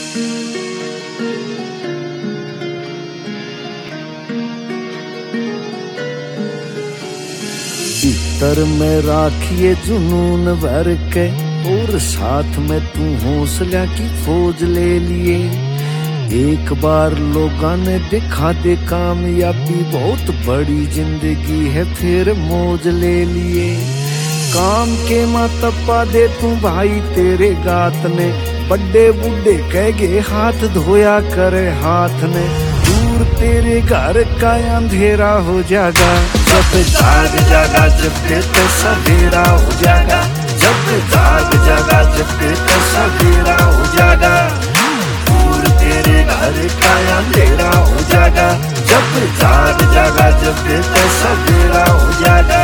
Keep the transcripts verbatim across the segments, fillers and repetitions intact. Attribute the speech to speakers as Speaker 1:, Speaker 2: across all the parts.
Speaker 1: भीतर में राखिए जुनून भर के और साथ में तू हौसला की फौज ले लिए। एक बार लोगों ने दिखा दे कामयाबी बहुत बड़ी जिंदगी है फिर मौज ले लिए। काम के मातप्पा दे तू भाई तेरे गात ने, बड़े बूढ़े कह गए हाथ धोया करे हाथ ने। दूर तेरे घर का अंधेरा हो जाएगा जब जाग जागा जब तो सवेरा हो जाएगा। जब जाग जागा जब तो सवेरा हो जाएगा। दूर तेरे घर का अंधेरा हो जाएगा जब जाग जागा जब तो सवेरा हो जाएगा।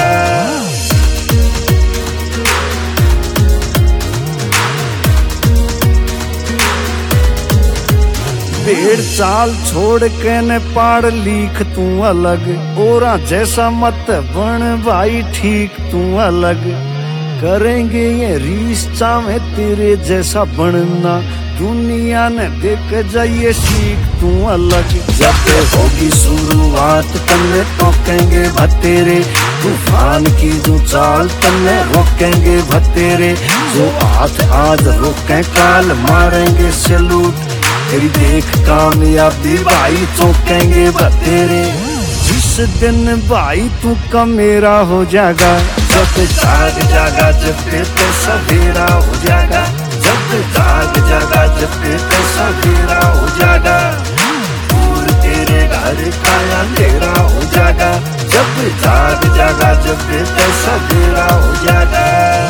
Speaker 1: भेड़ चाल छोड़ के न पाड़ लीख तू अलग, ओरा जैसा मत बन भाई ठीक तू अलग। करेंगे ये रीस चाहे तेरे जैसा बनना, दुनिया ने देख जाइए सीख तू अलग। जब होगी शुरुआत तन्ने टोकेंगे भतेरे, तूफान की जो चाल तन्ने रोकेंगे भतेरे। जो हाथ आज रोके काल मारेंगे सैल्यूट, तेरी देख कामयाबी भाई चौंकेंगे बतेरे। जिस दिन भाई तू का मेरा हो जाएगा जब जाग जागा जब तो सवेरा हो जाएगा। जब जाग जागा जब तो सवेरा हो जाएगा। दूर तेरे घर का अंधेरा हो जाएगा जब जाग जागा जब तो सवेरा हो जाएगा।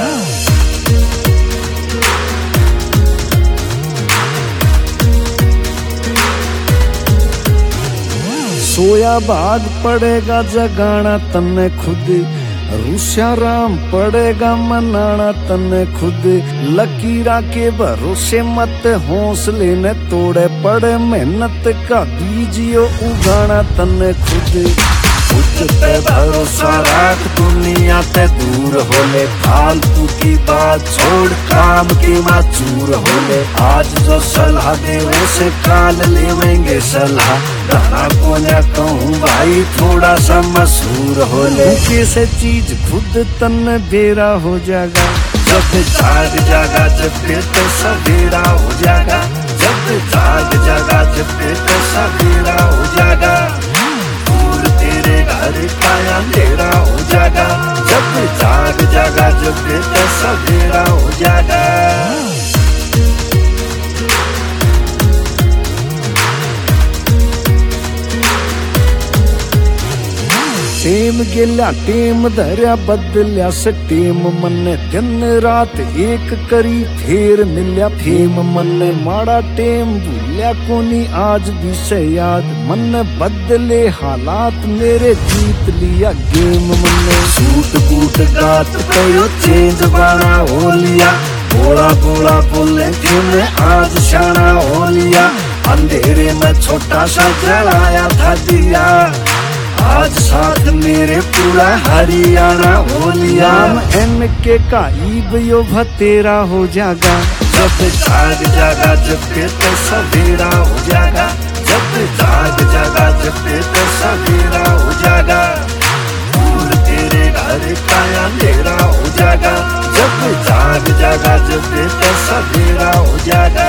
Speaker 1: सोया भाग पड़ेगा जगाना तन्ने खुद, रुष्या राम पड़ेगा मनाना तन्ने खुद। लकीरा के भरोसे मत हौसले न तोड़े, पड़े मेहनत का बीज यो उगाना तन्ने खुद। खुद पे भरोसा रख दुनिया ते दूर होले, फालतू की बात छोड़ काम की माचूर होले। आज जो सलाह दे उसे काल लेवेंगे सलाह, गाना को न कहूँ भाई थोड़ा सा मशहूर होले। कैसे चीज खुद तन बेरा हो जाएगा जब जाग जागा जब तो सवेरा हो जाएगा। जब जाग जागा जब तो सवेरा हो जाएगा। दूर तेरे घर का अंधेरा हो जाएगा जब जाग जागा जब तो सवेरा हो जाएगा। टेम गेल्या टेम धर्या बदल्या से टेम मन्ने, दिन रात एक करी फेर मिल्या फेम मन्ने। माड़ा टेम भूल्या कोनी आज भी से याद, मन बदले हालात मेरे जीत लिया गेम मन्ने। सूट बूट गात कयो चेंज बाना हो लिया, बोला बोला बोले थे आज शाना हो लिया। अंधेरे में छोटा सा जलाया था दिया, आज साथ मेरे पूरा हरियाणा हो लिया। एन के का ईब यो भतेरा हो जाएगा जब जाग जागा जब तो सवेरा हो जाएगा। जब जाग जागा जब तो सवेरा हो जाएगा। दूर तेरे घर का अंधेरा हो जाएगा जब जाग जागा जब तो सवेरा हो जाएगा।